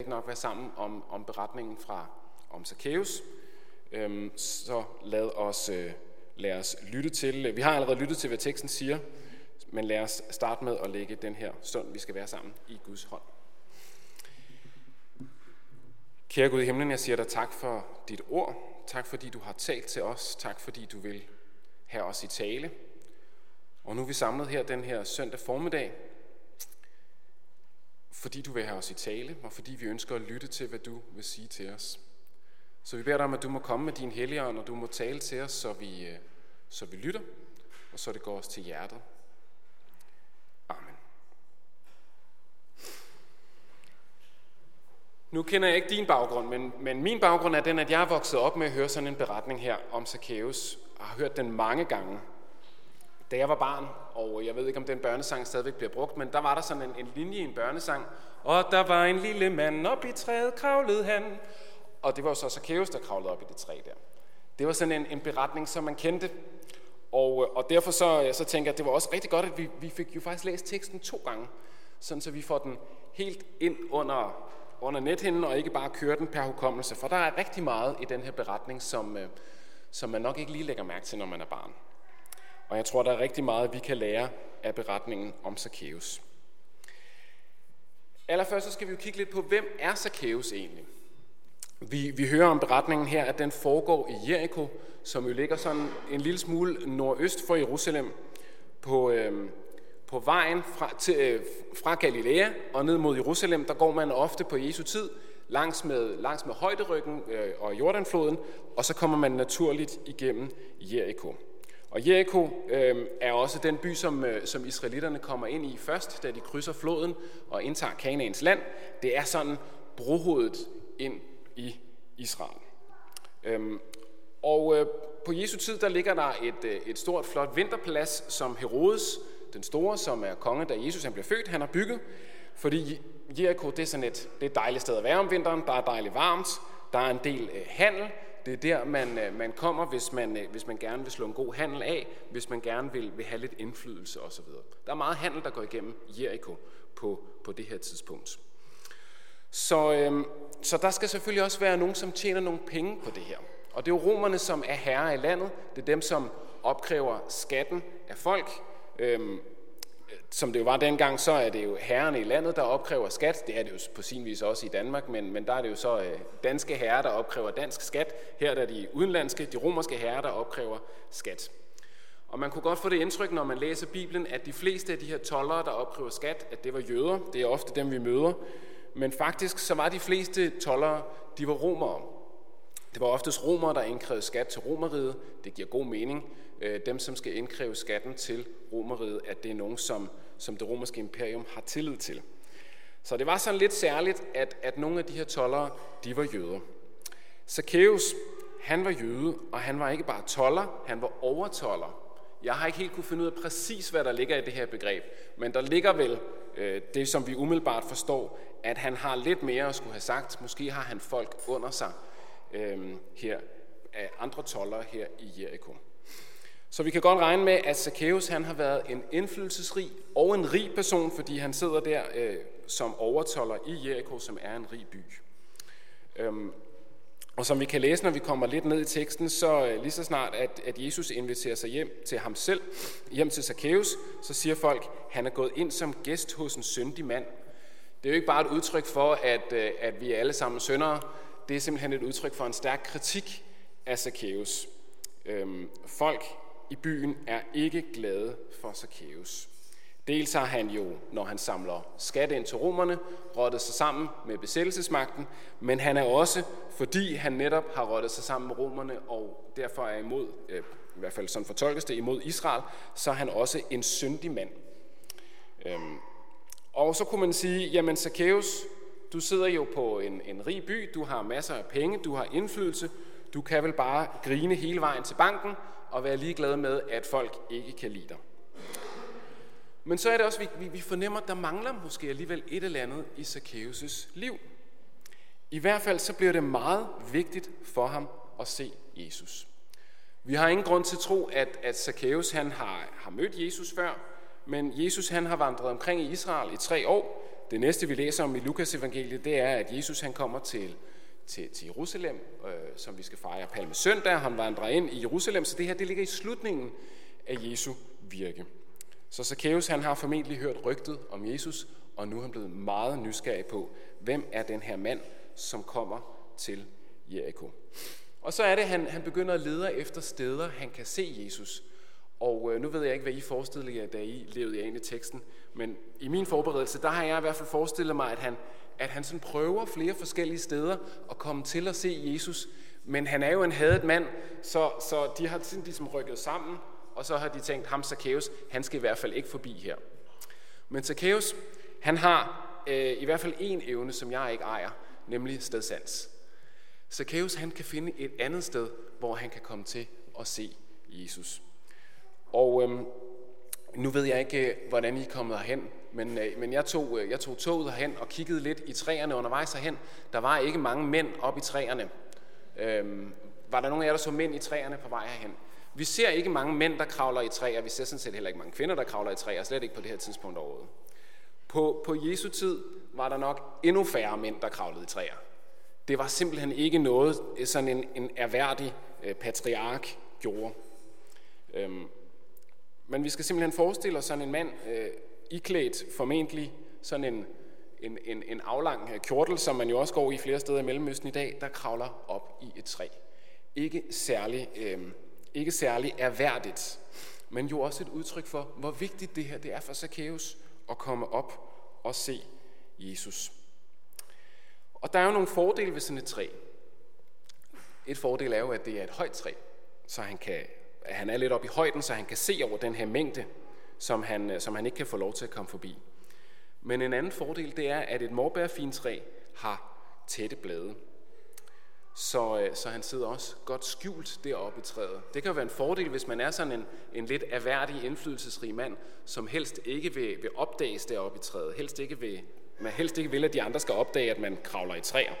ikke nok være sammen om beretningen om Zacchaeus. Så lad os lytte til. Vi har allerede lyttet til, hvad teksten siger, men lad os starte med at lægge den her stund, vi skal være sammen i Guds hånd. Kære Gud i himlen, jeg siger dig tak for dit ord. Tak fordi du har talt til os. Tak fordi du vil have os i tale. Og nu er vi samlet her den her søndag formiddag, fordi du vil have os i tale, og fordi vi ønsker at lytte til, hvad du vil sige til os. Så vi beder dig om, at du må komme med din Helligånd, og du må tale til os, så vi lytter, og så det går os til hjertet. Amen. Nu kender jeg ikke din baggrund, men min baggrund er den, at jeg er vokset op med at høre sådan en beretning her om Zacchaeus, og har hørt den mange gange. Da jeg var barn, og jeg ved ikke, om den børnesang stadigvæk bliver brugt, men der var der sådan en linje i en børnesang. Og der var en lille mand, op i træet kravlede han. Og det var jo så Zacchaeus, der kravlede op i det træ der. Det var sådan en beretning, som man kendte. Og derfor så tænker jeg, at det var også rigtig godt, at vi fik jo faktisk læst teksten 2 gange. Sådan så vi får den helt ind under nethinden, og ikke bare kører den per hukommelse. For der er rigtig meget i den her beretning, som man nok ikke lige lægger mærke til, når man er barn. Og jeg tror, der er rigtig meget, vi kan lære af beretningen om Zacchaeus. Allerførst så skal vi jo kigge lidt på, hvem er Zacchaeus egentlig? Vi hører om beretningen her, at den foregår i Jericho, som jo ligger sådan en lille smule nordøst for Jerusalem, på vejen fra Galilea og ned mod Jerusalem. Der går man ofte på Jesu tid langs med højderyggen og Jordanfloden, og så kommer man naturligt igennem Jericho. Og Jericho er også den by, som israelitterne kommer ind i først, da de krydser floden og indtager Kanaans land. Det er sådan brohovedet ind i Israel. På Jesu tid, der ligger der et stort, flot vinterpalads, som Herodes, den store, som er konge, da Jesus han blev født, han har bygget. Fordi Jericho, det er sådan et dejligt sted at være om vinteren. Der er dejligt varmt, der er en del handel. Det er der, man kommer, hvis man gerne vil slå en god handel af, hvis man gerne vil have lidt indflydelse osv. Der er meget handel, der går igennem Jericho på det her tidspunkt. Så der skal selvfølgelig også være nogen, som tjener nogle penge på det her. Og det er jo romerne, som er herrer i landet. Det er dem, som opkræver skatten af folk. Som det jo var dengang, så er det jo herrerne i landet, der opkræver skat. Det er det jo på sin vis også i Danmark, men der er det jo så danske herrer, der opkræver dansk skat. Her er de udenlandske, de romerske herrer, der opkræver skat. Og man kunne godt få det indtryk, når man læser Bibelen, at de fleste af de her toldere, der opkræver skat, at det var jøder. Det er ofte dem, vi møder. Men faktisk så var de fleste toldere, de var romere. Det var oftest romere, der indkrævede skat til Romeriet. Det giver god mening. Dem, som skal indkræve skatten til Romeriet, at det er nogen, som det romerske imperium har tillid til. Så det var sådan lidt særligt, at nogle af de her toldere, de var jøder. Zacchaeus, han var jøde, og han var ikke bare tolder, han var overtolder. Jeg har ikke helt kunne finde ud af præcis, hvad der ligger i det her begreb, men der ligger vel det, som vi umiddelbart forstår, at han har lidt mere at skulle have sagt. Måske har han folk under sig her, af andre toldere her i Jericho. Så vi kan godt regne med, at Zacchaeus han har været en indflydelsesrig og en rig person, fordi han sidder der som overtolder i Jericho, som er en rig by. Og som vi kan læse, når vi kommer lidt ned i teksten, så lige så snart, at Jesus inviterer sig hjem til ham selv, hjem til Zacchaeus, så siger folk, at han er gået ind som gæst hos en syndig mand. Det er jo ikke bare et udtryk for, at vi er alle sammen syndere. Det er simpelthen et udtryk for en stærk kritik af Zacchaeus. Folk i byen er ikke glade for Zacchaeus. Dels har han jo, når han samler skat ind til romerne, rottet sig sammen med besættelsesmagten, men han er også, fordi han netop har rottet sig sammen med romerne, og derfor er imod, i hvert fald sådan fortolkes det, imod Israel, så er han også en syndig mand. Og så kunne man sige, jamen Zacchaeus, du sidder jo på en rig by, du har masser af penge, du har indflydelse, du kan vel bare grine hele vejen til banken og være ligeglad med, at folk ikke kan lide dig. Men så er det også, vi fornemmer, at der mangler måske alligevel et eller andet i Zacchaeus' liv. I hvert fald så bliver det meget vigtigt for ham at se Jesus. Vi har ingen grund til at tro, at Zacchaeus han har mødt Jesus før, men Jesus han har vandret omkring i Israel i 3 år. det næste, vi læser om i Lukas evangeliet, det er, at Jesus han kommer til Jerusalem, som vi skal fejre palmesøndag. Han vandrer ind i Jerusalem, så det her det ligger i slutningen af Jesu virke. Så Zakæus han har formentlig hørt rygtet om Jesus, og nu er han blevet meget nysgerrig på, hvem er den her mand, som kommer til Jericho. Og så er det, han begynder at lede efter steder, han kan se Jesus. Og nu ved jeg ikke, hvad I forestiller jer, da I levede jer ind i teksten, men i min forberedelse, der har jeg i hvert fald forestillet mig, at han sådan prøver flere forskellige steder at komme til at se Jesus. Men han er jo en hadet mand, så de har ligesom rykket sammen, og så har de tænkt, ham Zakæus, han skal i hvert fald ikke forbi her. Men Zakæus, han har i hvert fald en evne, som jeg ikke ejer, nemlig stedsans. Zakæus, han kan finde et andet sted, hvor han kan komme til at se Jesus. Og nu ved jeg ikke, hvordan I er kommet herhen, men jeg tog toget herhen og kiggede lidt i træerne undervejs herhen. Der var ikke mange mænd oppe i træerne. Var der nogen af jer, der så mænd i træerne på vej herhen? Vi ser ikke mange mænd, der kravler i træer. Vi ser sådan set heller ikke mange kvinder, der kravler i træer. Slet ikke på det her tidspunkt overhovedet. På Jesu tid var der nok endnu færre mænd, der kravlede i træer. Det var simpelthen ikke noget, sådan en erhverdig patriark gjorde. Men vi skal simpelthen forestille os sådan en mand, iklædt formentlig sådan en aflang kjortel, som man jo også går i flere steder i Mellemøsten i dag, der kravler op i et træ. Ikke særlig erhverdigt, men jo også et udtryk for, hvor vigtigt det her det er for Zakæus at komme op og se Jesus. Og der er jo nogle fordele ved sådan et træ. Et fordel er jo, at det er et højt træ, så han er lidt oppe i højden, så han kan se over den her mængde, som han ikke kan få lov til at komme forbi. Men en anden fordel, det er, at et morbærfintræ har tætte blade. Så han sidder også godt skjult deroppe i træet. Det kan jo være en fordel, hvis man er sådan en lidt erhverdig, indflydelsesrig mand, som helst ikke vil opdages deroppe i træet. Man helst ikke vil, at de andre skal opdage, at man kravler i træer.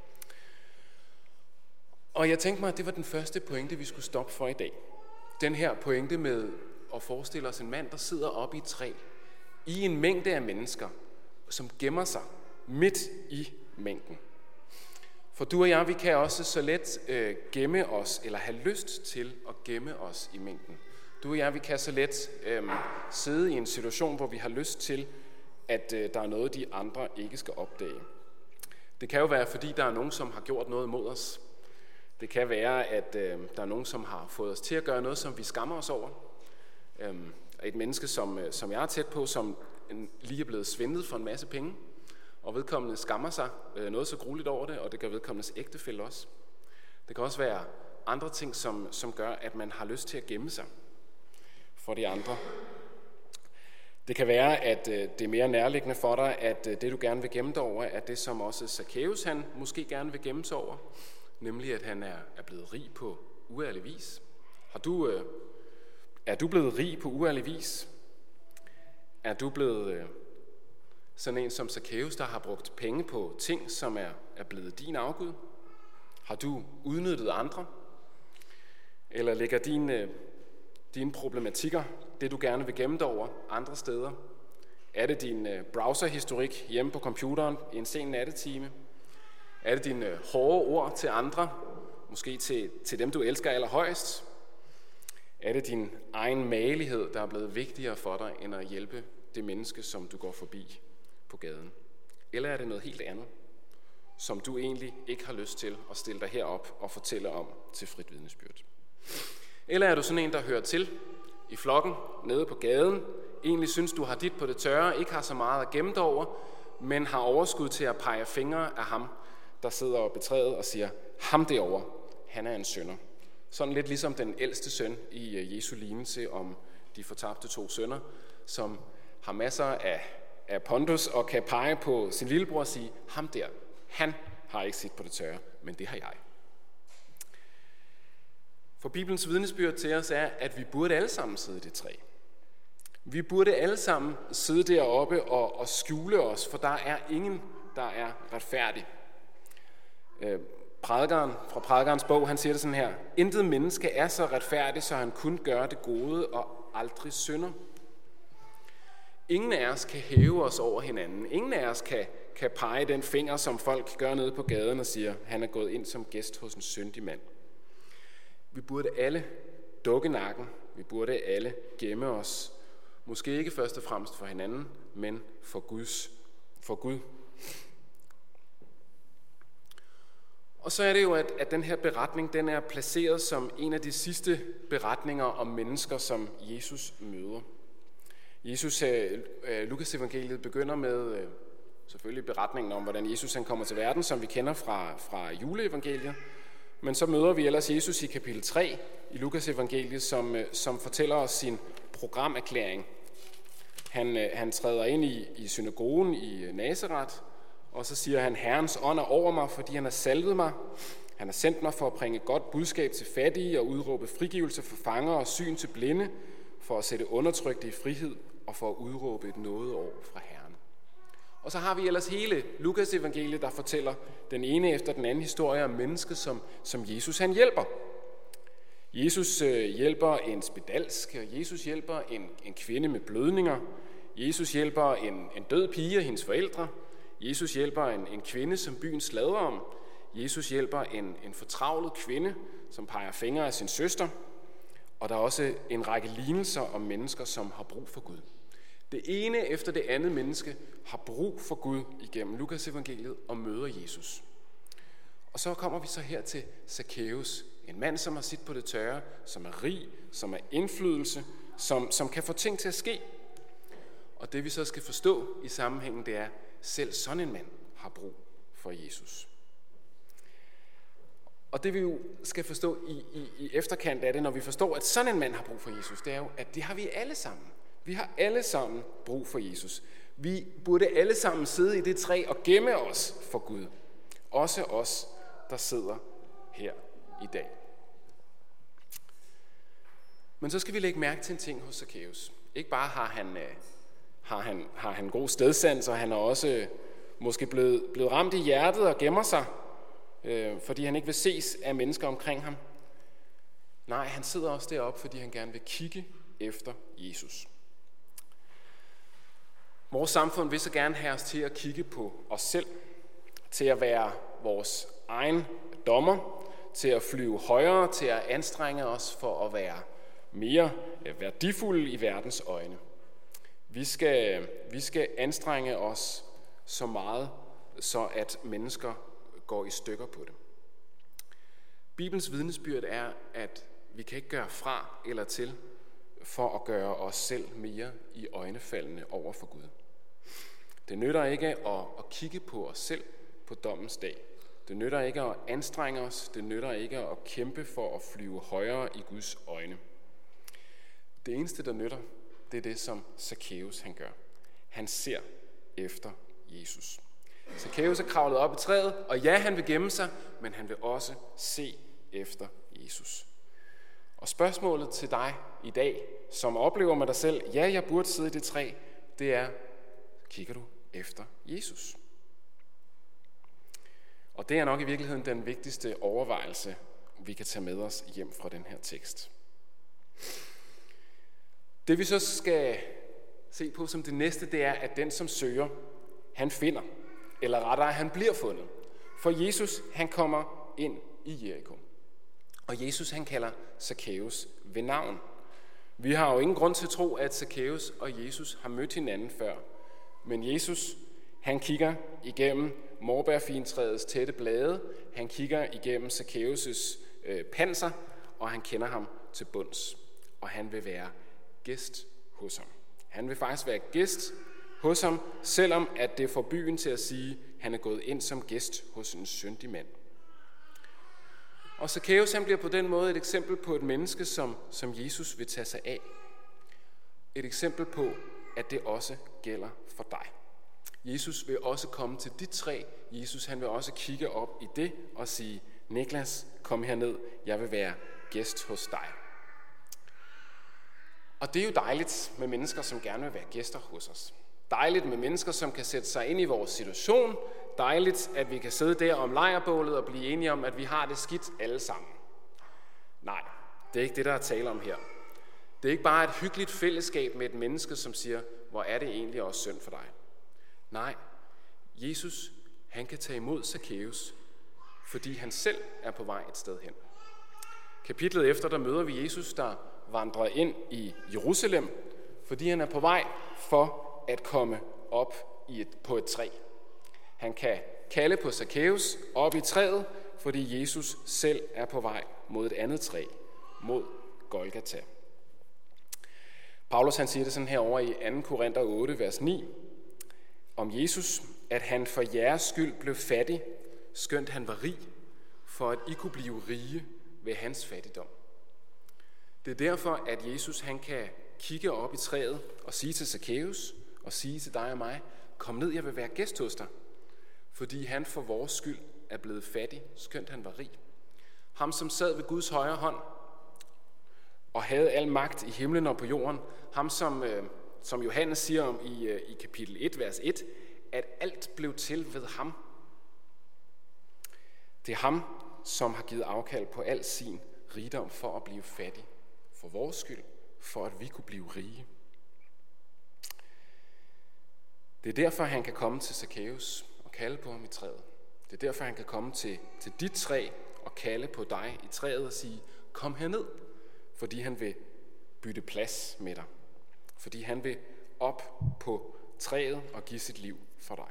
Og jeg tænkte mig, at det var den første pointe, vi skulle stoppe for i dag. Den her pointe med at forestille os en mand, der sidder oppe i et træ, i en mængde af mennesker, som gemmer sig midt i mængden. For du og jeg, vi kan også så let gemme os, eller have lyst til at gemme os i mængden. Du og jeg, vi kan så let sidde i en situation, hvor vi har lyst til, at der er noget, de andre ikke skal opdage. Det kan jo være, fordi der er nogen, som har gjort noget mod os. Det kan være, at der er nogen, som har fået os til at gøre noget, som vi skammer os over. Et menneske, som jeg er tæt på, som lige er blevet svindlet for en masse penge, og vedkommende skammer sig noget så grueligt over det, og det gør vedkommendes ægtefælle også. Det kan også være andre ting, som gør, at man har lyst til at gemme sig for de andre. Det kan være, at det er mere nærliggende for dig, at det, du gerne vil gemme dig over, er det, som også Zakæus han måske gerne vil gemme sig over, nemlig at han er blevet rig på uærlig vis. Er du blevet rig på uærlig vis? Er du blevet sådan en som Zakæus, der har brugt penge på ting, som er blevet din afgud? Har du udnyttet andre? Eller ligger dine problematikker, det du gerne vil gemme dig over, andre steder? Er det din browserhistorik hjemme på computeren i en sen nattetime? Er det dine hårde ord til andre, måske til dem, du elsker allerhøjst? Er det din egen magelighed, der er blevet vigtigere for dig, end at hjælpe det menneske, som du går forbi på gaden? Eller er det noget helt andet, som du egentlig ikke har lyst til at stille dig herop og fortælle om til frit vidnesbyrd? Eller er du sådan en, der hører til i flokken nede på gaden, egentlig synes, du har dit på det tørre, ikke har så meget at gemme dig over, men har overskud til at pege fingre af ham, der sidder og betrædet og siger, ham derovre, han er en synder. Sådan lidt ligesom den ældste søn i Jesu lignelse om de fortabte 2 sønner, som har masser af pondus og kan pege på sin lillebror og sige, ham der, han har ikke sit på det tørre, men det har jeg. For Bibelens vidnesbyrd til os er, at vi burde alle sammen sidde i det træ. Vi burde alle sammen sidde deroppe og skjule os, for der er ingen, der er retfærdig. Prædikeren fra prædikerens bog, han siger det sådan her: intet menneske er så retfærdig, så han kun gør det gode og aldrig synder. Ingen af os kan hæve os over hinanden. Ingen af os kan pege den finger, som folk gør nede på gaden og siger, han er gået ind som gæst hos en syndig mand. Vi burde alle dukke nakken. Vi burde alle gemme os. Måske ikke først og fremmest for hinanden, men for Gud. Og så er det jo, at den her beretning, den er placeret som en af de sidste beretninger om mennesker, som Jesus møder. Lukas evangeliet begynder med selvfølgelig beretningen om, hvordan Jesus han kommer til verden, som vi kender fra juleevangeliet. Men så møder vi ellers Jesus i kapitel 3 i Lukas evangeliet, som fortæller os sin programerklæring. Han træder ind i synagogen i Nazaret, og så siger han, Herrens ånd er over mig, fordi han har salvet mig. Han har sendt mig for at bringe godt budskab til fattige og udråbe frigivelse for fanger og syn til blinde, for at sætte undertrykte i frihed og for at udråbe et nådeår fra Herren. Og så har vi ellers hele Lukas evangeliet, der fortæller den ene efter den anden historie om mennesket, som Jesus han hjælper. Jesus hjælper en spedalsk, og Jesus hjælper en kvinde med blødninger. Jesus hjælper en død pige og hendes forældre. Jesus hjælper en kvinde, som byen sladrer om. Jesus hjælper en fortravlet kvinde, som peger fingre af sin søster. Og der er også en række lignelser om mennesker, som har brug for Gud. Det ene efter det andet menneske har brug for Gud igennem Lukas evangeliet og møder Jesus. Og så kommer vi så her til Zacchaeus, en mand, som har sit på det tørre, som er rig, som er indflydelse, som kan få ting til at ske. Og det vi så skal forstå i sammenhængen, det er, selv sådan en mand har brug for Jesus. Og det vi jo skal forstå i efterkant af det, når vi forstår, at sådan en mand har brug for Jesus, det er jo, at det har vi alle sammen. Vi har alle sammen brug for Jesus. Vi burde alle sammen sidde i det træ og gemme os for Gud. Også os, der sidder her i dag. Men så skal vi lægge mærke til en ting hos Zacchaeus. Ikke bare har han god stedsans, og han er også måske blevet ramt i hjertet og gemmer sig, fordi han ikke vil ses af mennesker omkring ham. Nej, han sidder også deroppe, fordi han gerne vil kigge efter Jesus. Vores samfund vil så gerne have os til at kigge på os selv, til at være vores egen dommer, til at flyve højere, til at anstrenge os for at være mere værdifulde i verdens øjne. Vi skal anstrenge os så meget, så at mennesker går i stykker på det. Bibelens vidnesbyrd er, at vi kan ikke gøre fra eller til for at gøre os selv mere i øjnefaldende over for Gud. Det nytter ikke at kigge på os selv på dommens dag. Det nytter ikke at anstrenge os. Det nytter ikke at kæmpe for at flyve højere i Guds øjne. Det eneste, der nytter, det er det, som Zacchaeus han gør. Han ser efter Jesus. Zacchaeus er kravlet op i træet, og ja, han vil gemme sig, men han vil også se efter Jesus. Og spørgsmålet til dig i dag, som oplever med dig selv, ja, jeg burde sidde i det træ, det er, kigger du efter Jesus? Og det er nok i virkeligheden den vigtigste overvejelse, vi kan tage med os hjem fra den her tekst. Det vi så skal se på som det næste, det er, at den som søger, han finder, eller rettere, han bliver fundet. For Jesus, han kommer ind i Jericho. Og Jesus, han kalder Zacchaeus ved navn. Vi har jo ingen grund til at tro, at Zacchaeus og Jesus har mødt hinanden før. Men Jesus, han kigger igennem morbærfintræets tætte blade, han kigger igennem Zacchaeus' panser, og han kender ham til bunds. Og han vil være gæst hos ham. Han vil faktisk være gæst hos ham, selvom at det får byen til at sige, at han er gået ind som gæst hos en syndig mand. Og Zacchaeus han bliver på den måde et eksempel på et menneske, som Jesus vil tage sig af. Et eksempel på, at det også gælder for dig. Jesus vil også komme til dit træ. Jesus han vil også kigge op i det og sige, Niklas, kom herned, jeg vil være gæst hos dig. Og det er jo dejligt med mennesker, som gerne vil være gæster hos os. Dejligt med mennesker, som kan sætte sig ind i vores situation. Dejligt, at vi kan sidde der om lejrbålet og blive enige om, at vi har det skidt alle sammen. Nej, det er ikke det, der er tale om her. Det er ikke bare et hyggeligt fællesskab med et menneske, som siger, hvor er det egentlig også synd for dig. Nej, Jesus, han kan tage imod Zakæus, fordi han selv er på vej et sted hen. Kapitlet efter, der møder vi Jesus, der vandrer ind i Jerusalem, fordi han er på vej for at komme op på et træ. Han kan kalde på Zakæus op i træet, fordi Jesus selv er på vej mod et andet træ, mod Golgata. Paulus han siger det sådan her over i 2. Korinther 8, vers 9, om Jesus, at han for jeres skyld blev fattig, skønt han var rig, for at I kunne blive rige ved hans fattigdom. Det er derfor, at Jesus han kan kigge op i træet og sige til Zakæus og sige til dig og mig, kom ned, jeg vil være gæst hos dig, fordi han for vores skyld er blevet fattig, skønt han var rig. Ham, som sad ved Guds højre hånd og havde al magt i himlen og på jorden. Ham, som Johannes siger om i kapitel 1, vers 1, at alt blev til ved ham. Det er ham, som har givet afkald på al sin rigdom for at blive fattig. For vores skyld, for at vi kunne blive rige. Det er derfor, han kan komme til Zakæus og kalde på ham i træet. Det er derfor, han kan komme til dit træ og kalde på dig i træet og sige, kom herned, fordi han vil bytte plads med dig. Fordi han vil op på træet og give sit liv for dig.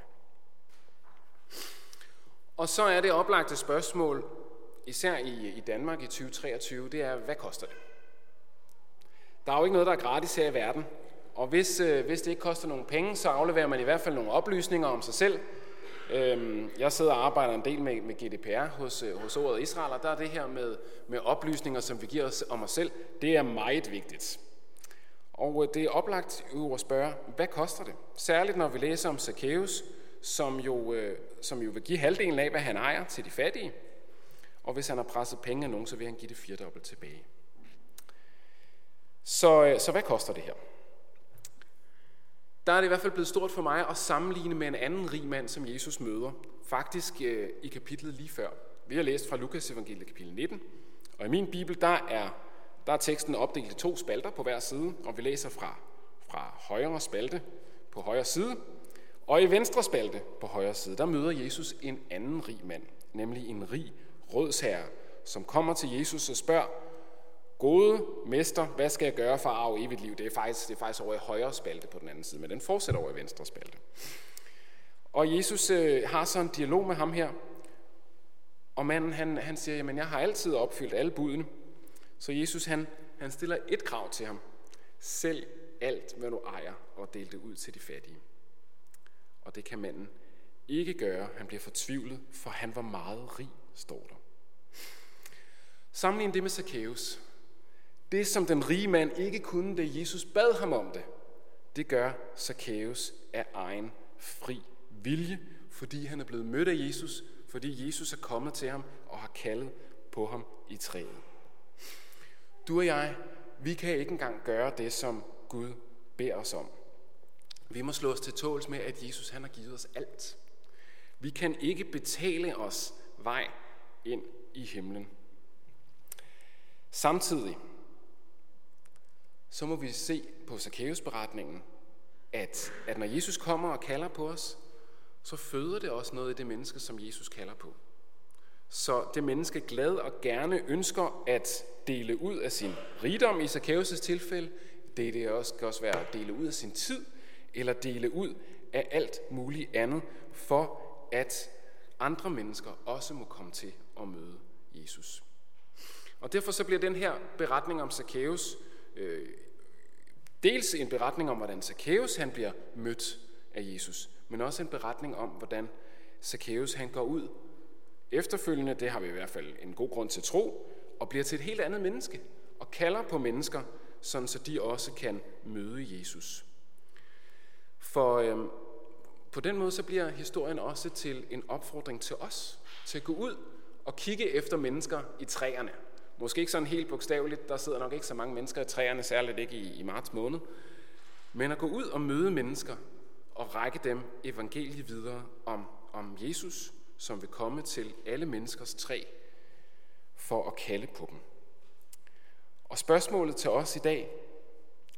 Og så er det oplagte spørgsmål, især i Danmark i 2023, det er, hvad koster det? Der er jo ikke noget, der er gratis her i verden. Og hvis det ikke koster nogen penge, så afleverer man i hvert fald nogle oplysninger om sig selv. Jeg sidder og arbejder en del med GDPR hos Ordet Israel, og der er det her med oplysninger, som vi giver os om os selv, det er meget vigtigt. Og det er oplagt at spørge, hvad koster det? Særligt når vi læser om Zakæus, som jo vil give halvdelen af, hvad han ejer til de fattige. Og hvis han har presset penge af nogen, så vil han give det 4-dobbelt tilbage. Så hvad koster det her? Der er det i hvert fald blevet stort for mig at sammenligne med en anden rig mand, som Jesus møder. Faktisk i kapitlet lige før. Vi har læst fra Lukas evangeliet kapitel 19. Og i min bibel, der er teksten opdelt i 2 spalter på hver side. Og vi læser fra højre spalte på højre side. Og i venstre spalte på højre side, der møder Jesus en anden rig mand. Nemlig en rig rådsherre, som kommer til Jesus og spørger, gode mester, hvad skal jeg gøre for at arve evigt liv? Det er faktisk over i højre spalte på den anden side, men den fortsætter over i venstre spalte. Og Jesus har så en dialog med ham her, og manden han siger, jamen jeg har altid opfyldt alle budene. Så Jesus han stiller et krav til ham. Sælg alt, hvad du ejer, og del det ud til de fattige. Og det kan manden ikke gøre. Han bliver fortvivlet, for han var meget rig, står der. Sammenlign det med Zakæus. Det, som den rige mand ikke kunne, da Jesus bad ham om det, det gør Zakæus af egen fri vilje, fordi han er blevet mødt af Jesus, fordi Jesus er kommet til ham og har kaldet på ham i træet. Du og jeg, vi kan ikke engang gøre det, som Gud beder os om. Vi må slå os til tåls med, at Jesus han har givet os alt. Vi kan ikke betale os vej ind i himlen. Samtidig så må vi se på Zakæus-beretningen, at når Jesus kommer og kalder på os, så føder det også noget i det menneske, som Jesus kalder på. Så det menneske glad og gerne ønsker at dele ud af sin rigdom i Zakæus' tilfælde, det også kan også være at dele ud af sin tid, eller dele ud af alt muligt andet, for at andre mennesker også må komme til at møde Jesus. Og derfor så bliver den her beretning om Zakæus dels en beretning om, hvordan Zakæus han bliver mødt af Jesus, men også en beretning om, hvordan Zakæus han går ud efterfølgende, det har vi i hvert fald en god grund til at tro, og bliver til et helt andet menneske, og kalder på mennesker, sådan så de også kan møde Jesus. For på den måde så bliver historien også til en opfordring til os, til at gå ud og kigge efter mennesker i træerne. Måske ikke sådan helt bogstaveligt, der sidder nok ikke så mange mennesker i træerne, særligt ikke i marts måned, men at gå ud og møde mennesker og række dem evangeliet videre om Jesus, som vil komme til alle menneskers træ for at kalde på dem. Og spørgsmålet til os i dag,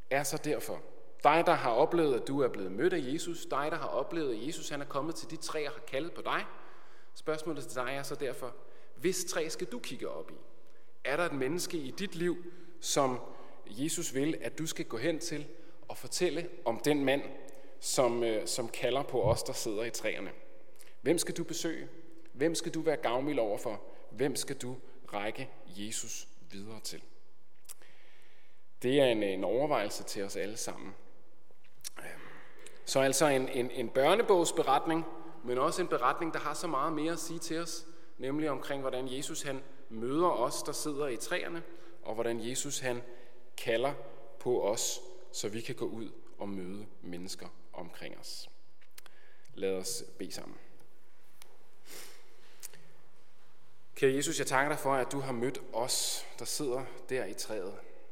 er så derfor. Dig, der har oplevet, at du er blevet mødt af Jesus. Dig, der har oplevet, at Jesus han er kommet til de træ og har kaldet på dig. Spørgsmålet til dig er så derfor, hvis træ skal du kigge op i? Er der et menneske i dit liv, som Jesus vil, at du skal gå hen til og fortælle om den mand, som kalder på os, der sidder i træerne? Hvem skal du besøge? Hvem skal du være gavmild overfor? Hvem skal du række Jesus videre til? Det er en overvejelse til os alle sammen. Så altså en børnebogsberetning, men også en beretning, der har så meget mere at sige til os, nemlig omkring, hvordan Jesus han møder os, der sidder i træerne, og hvordan Jesus han kalder på os, så vi kan gå ud og møde mennesker omkring os. Lad os bede sammen. Kære Jesus, jeg takker dig for, at du har mødt os, der sidder der i træet,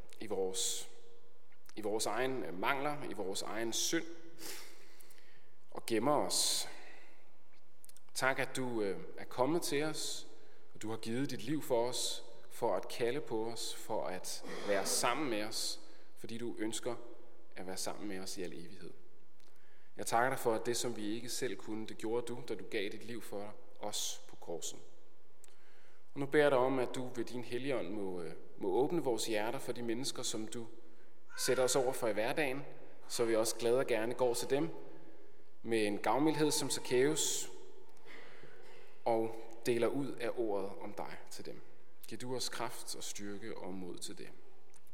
i vores egen mangler, i vores egen synd, og gemmer os. Tak, at du er kommet til os, og du har givet dit liv for os, for at kalde på os, for at være sammen med os, fordi du ønsker at være sammen med os i al evighed. Jeg takker dig for, at det, som vi ikke selv kunne, det gjorde du, da du gav dit liv for os på korset. Og nu beder jeg dig om, at du ved din Helligånd må åbne vores hjerter for de mennesker, som du sætter os over for i hverdagen, så vi også glad og gerne går til dem med en gavmildhed som Zakæus og deler ud af ordet om dig til dem. Giv du os kraft og styrke og mod til det.